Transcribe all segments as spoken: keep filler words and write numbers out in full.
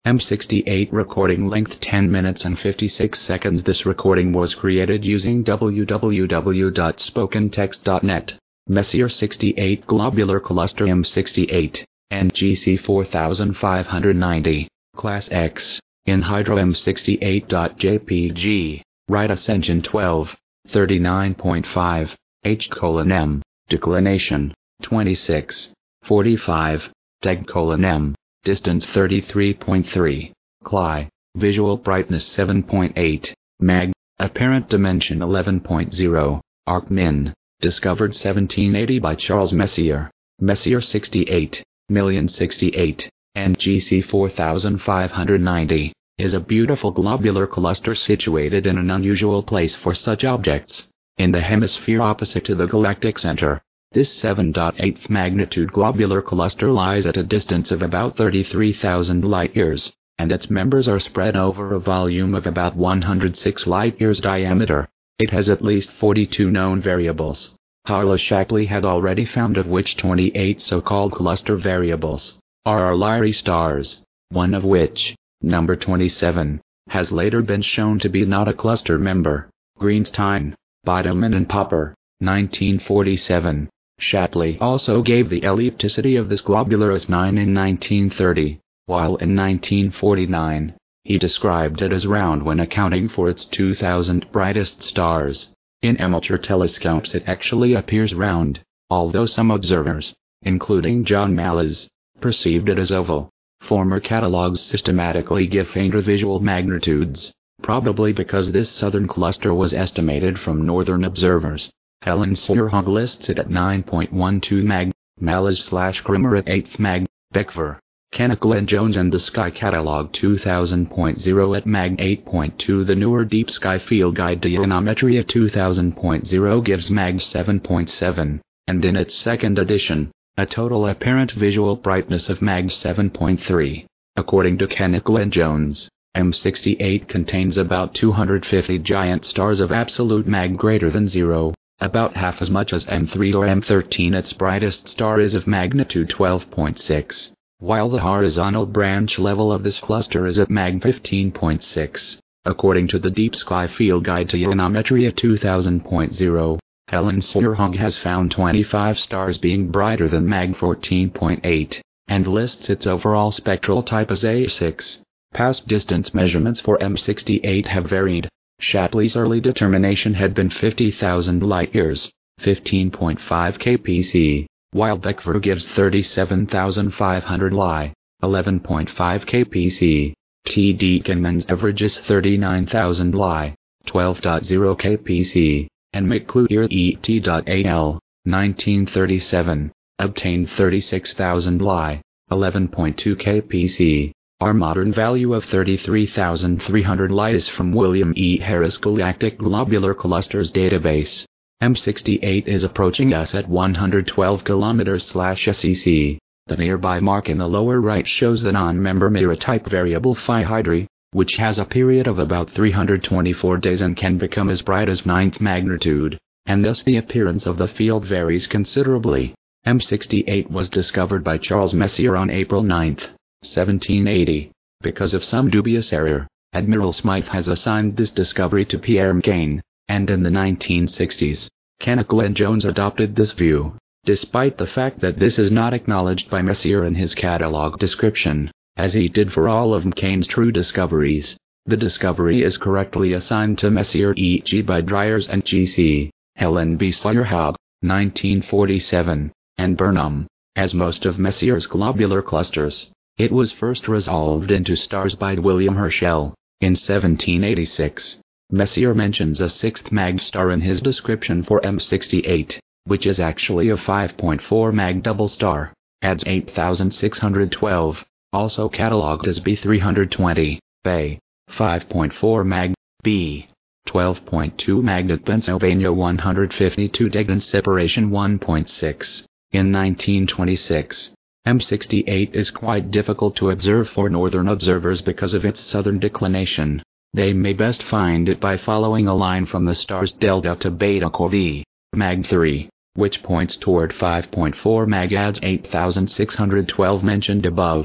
M sixty-eight recording length ten minutes and fifty-six seconds. This recording was created using w w w dot spoken text dot net. Messier sixty-eight Globular Cluster M sixty-eight, N G C four five ninety, Class X, in Hydro M sixty-eight dot J P G, Right Ascension twelve, thirty-nine point five, H colon M, Declination, twenty-six, forty-five, Deg colon M, Distance thirty-three point three, Cli, Visual Brightness seven point eight, Mag, Apparent Dimension eleven point zero, Arc Min, discovered seventeen eighty by Charles Messier, Messier sixty-eight, sixty-eight, N G C four five ninety, is a beautiful globular cluster situated in an unusual place for such objects, in the hemisphere opposite to the galactic center. This seven point eight magnitude globular cluster lies at a distance of about thirty-three thousand light-years, and its members are spread over a volume of about one hundred six light-years diameter. It has at least forty-two known variables. Harlow Shapley had already found of which twenty-eight so-called cluster variables are our Lyrae stars, one of which, number twenty-seven, has later been shown to be not a cluster member. Greenstein, Biedermann and Popper, nineteen forty-seven. Shapley also gave the ellipticity of this globular as nine in nineteen thirty, while in nineteen forty-nine, he described it as round when accounting for its two thousand brightest stars. In amateur telescopes it actually appears round, although some observers, including John Malles, perceived it as oval. Former catalogues systematically give fainter visual magnitudes, probably because this southern cluster was estimated from northern observers. Helen Seyerhog lists it at nine point one two mag, Malles slash Grimmer at eight mag, Beckver, Kennecke and Jones and the Sky Catalog two thousand point zero at mag eight point two. The newer Deep Sky Field Guide to Ionometry two thousand point zero gives mag seven point seven, and in its second edition, a total apparent visual brightness of mag seven point three. According to Kennecke and Jones, M sixty-eight contains about two hundred fifty giant stars of absolute mag greater than zero. About half as much as M three or M thirteen. Its brightest star is of magnitude twelve point six, while the horizontal branch level of this cluster is at mag fifteen point six. According to the Deep Sky Field Guide to Ionometry two thousand point zero, Helen Seyerhog has found twenty-five stars being brighter than mag fourteen point eight, and lists its overall spectral type as A six. Past distance measurements for M sixty-eight have varied. Shapley's early determination had been fifty thousand light-years, fifteen point five K P C, while Beckver gives thirty-seven thousand five hundred Li, eleven point five K P C. T. Deaconman's average is thirty-nine thousand Li, twelve point zero K P C, and McClure et al., nineteen thirty-seven, obtained thirty-six thousand Li, eleven point two K P C. Our modern value of thirty-three thousand three hundred Li is from William E. Harris Galactic Globular Clusters Database. M sixty-eight is approaching us at one hundred twelve kilometers slash S E C. The nearby mark in the lower right shows the non-member Mira-type variable Phi Hydri, which has a period of about three hundred twenty-four days and can become as bright as ninth magnitude, and thus the appearance of the field varies considerably. M sixty-eight was discovered by Charles Messier on April ninth. seventeen eighty. Because of some dubious error, Admiral Smythe has assigned this discovery to Pierre McCain, and in the nineteen sixties, Kennecke and Jones adopted this view, despite the fact that this is not acknowledged by Messier in his catalog description, as he did for all of McCain's true discoveries. The discovery is correctly assigned to Messier, for example by Dryers and G C Helen B. Seyerhog, nineteen forty-seven, and Burnham, as most of Messier's globular clusters. It was first resolved into stars by William Herschel, in seventeen eighty-six. Messier mentions a sixth mag star in his description for M sixty-eight, which is actually a five point four mag double star, adds eight thousand six hundred twelve, also catalogued as B three hundred twenty, A, five point four mag, B, twelve point two mag at Pennsylvania one hundred fifty-two Degnan separation one point six, in nineteen twenty-six. M sixty-eight is quite difficult to observe for northern observers because of its southern declination. They may best find it by following a line from the stars Delta to Beta Corvi, mag three, which points toward five point four mag adds eight thousand six hundred twelve mentioned above.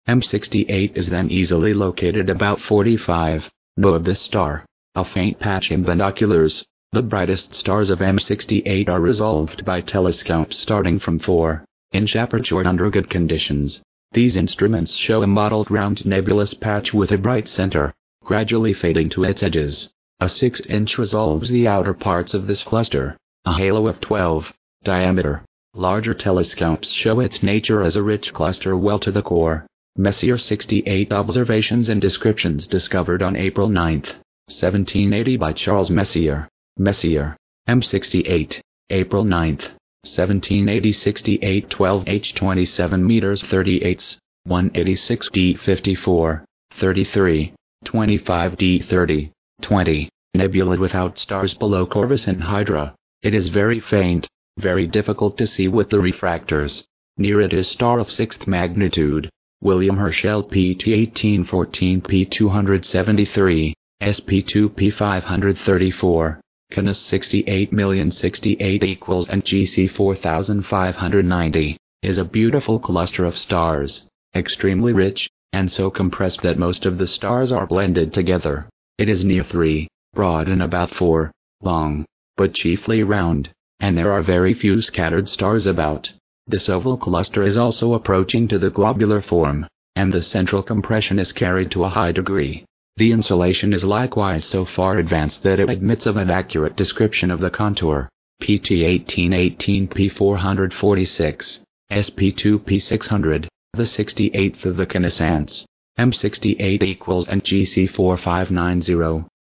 M sixty-eight is then easily located about forty-five nine of this star. A faint patch in binoculars. The brightest stars of M sixty-eight are resolved by telescopes starting from four inch aperture under good conditions. These instruments show a mottled round nebulous patch with a bright center, gradually fading to its edges. A six inch resolves the outer parts of this cluster, a halo of twelve diameter. Larger telescopes show its nature as a rich cluster well to the core. Messier sixty-eight Observations and Descriptions discovered on April ninth, seventeen eighty by Charles Messier. Messier, M sixty-eight, April ninth, seventeen eighty sixty-eight twelve H twenty-seven meters thirty-eighths, one eighty-six D fifty-four, thirty-three, twenty-five D thirty, twenty, nebula without stars below Corvus and Hydra. It is very faint, very difficult to see with the refractors. Near it is star of sixth magnitude, William Herschel P T eighteen fourteen P two seventy-three, S P two P five thirty-four. Canis sixty-eight million sixty-eight equals and G C four thousand five hundred ninety, is a beautiful cluster of stars, extremely rich, and so compressed that most of the stars are blended together. It is near three, broad and about four, long, but chiefly round, and there are very few scattered stars about. This oval cluster is also approaching to the globular form, and the central compression is carried to a high degree. The insolation is likewise so far advanced that it admits of an accurate description of the contour. P T eighteen eighteen P four forty-six, S P two P six hundred, the sixty-eighth of the Canis ants. M sixty-eight equals and G C four five ninety,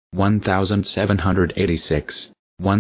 seventeen eighty-six,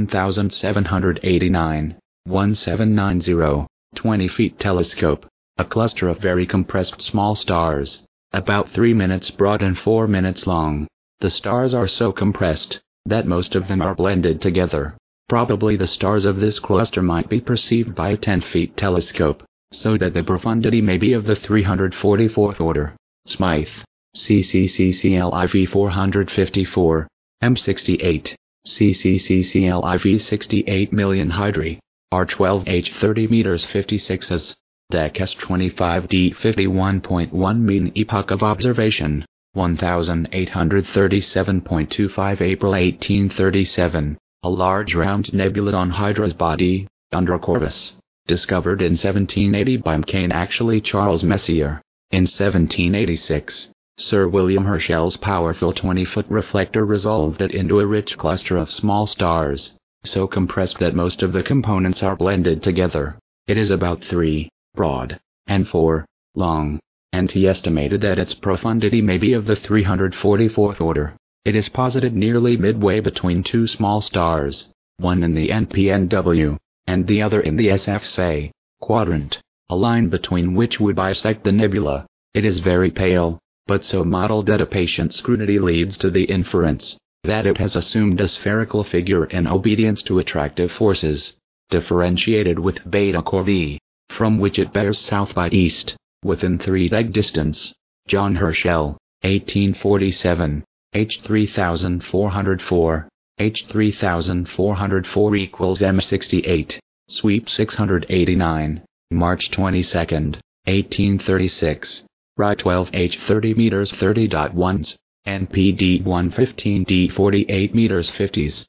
seventeen eighty-nine, seventeen ninety, twenty feet telescope, a cluster of very compressed small stars, about three minutes broad and four minutes long. The stars are so compressed that most of them are blended together. Probably the stars of this cluster might be perceived by a ten feet telescope, so that the profundity may be of the three hundred forty-fourth order. Smythe, C C C C L I V four fifty-four, M sixty-eight, C C C C L I V sixty-eight million Hydri, R twelve H thirty meters fifty-six as. Deck S twenty-five D fifty-one point one mean epoch of observation, eighteen thirty-seven point two five April eighteen thirty-seven, a large round nebula on Hydra's body, under Corvus, discovered in seventeen eighty by Mccain actually Charles Messier. In seventeen eighty-six, Sir William Herschel's powerful twenty-foot reflector resolved it into a rich cluster of small stars, so compressed that most of the components are blended together. It is about three broad, and four long, and he estimated that its profundity may be of the three hundred forty-fourth order. It is posited nearly midway between two small stars, one in the N P N W, and the other in the S F S A quadrant, a line between which would bisect the nebula. It is very pale, but so mottled that a patient scrutiny leads to the inference that it has assumed a spherical figure in obedience to attractive forces, differentiated with Beta Corvi, from which it bears south by east, within three leg distance. John Herschel, eighteen forty-seven, H three thousand four hundred four, H three thousand four hundred four equals M sixty-eight, sweep six hundred eighty-nine, March twenty-second, eighteen thirty-six, right twelve H thirty meters thirty point ones, N P D one fifteen D forty-eight meters fifties,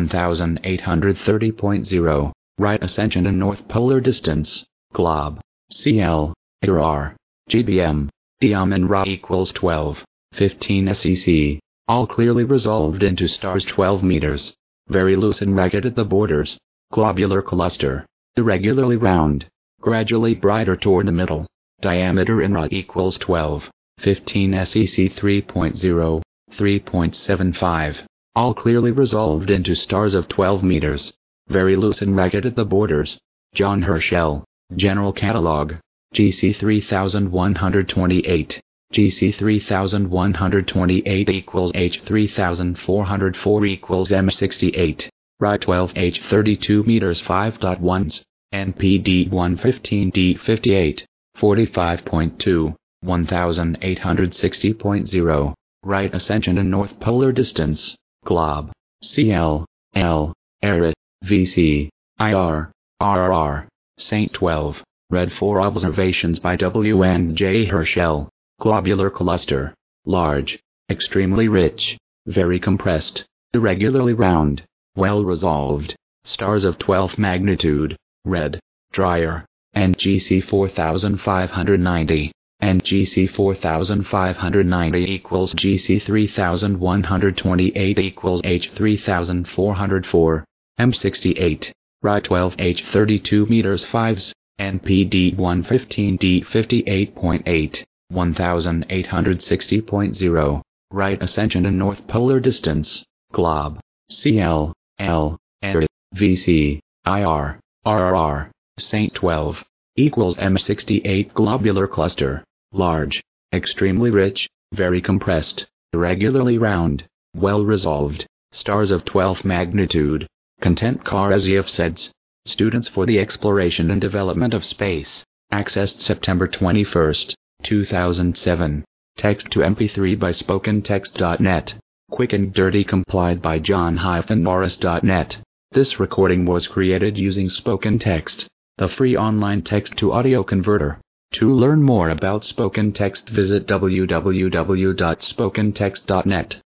eighteen thirty point zero, right ascension and north polar distance. Glob, C L, I R R, G B M, Diam and Ra equals twelve, fifteen S E C, all clearly resolved into stars twelve meters, very loose and ragged at the borders, globular cluster, irregularly round, gradually brighter toward the middle, diameter in Ra equals twelve, fifteen S E C three point zero, three point seven five, all clearly resolved into stars of twelve meters, very loose and ragged at the borders. John Herschel, General Catalog, G C three thousand one hundred twenty-eight, G C three thousand one hundred twenty-eight equals H three thousand four hundred four equals M sixty-eight, right twelve H thirty-two meters five point ones, N P D one fifteen D fifty-eight, forty-five point two, eighteen sixty point zero, right ascension and north polar distance. Glob, C L, L, Erit, V C, I R, R R, Saint twelve, read four observations by W N J Herschel. Globular cluster. Large. Extremely rich. Very compressed. Irregularly round. Well resolved. Stars of twelfth magnitude. Red. Drier. N G C four thousand five hundred ninety. N G C four thousand five hundred ninety equals G C three thousand one hundred twenty-eight equals H three thousand four hundred four. M sixty-eight. R I twelve H thirty-two meters fives. N P D one fifteen D fifty-eight point eight. eighteen sixty point zero. Right ascension and north polar distance. Glob. C L. L. R. V C. I R. R R R. Saint twelve. Equals M sixty-eight globular cluster. Large. Extremely rich. Very compressed. Irregularly round. Well resolved. Stars of twelfth magnitude. Content Karasyov says. Students for the Exploration and Development of Space. Accessed September twenty-first, two thousand seven. Text to M P three by spoken text dot net. Quick and dirty complied by John Norris dot net. This recording was created using Spoken Text, the free online text-to-audio converter. To learn more about Spoken Text, visit w w w dot spoken text dot net.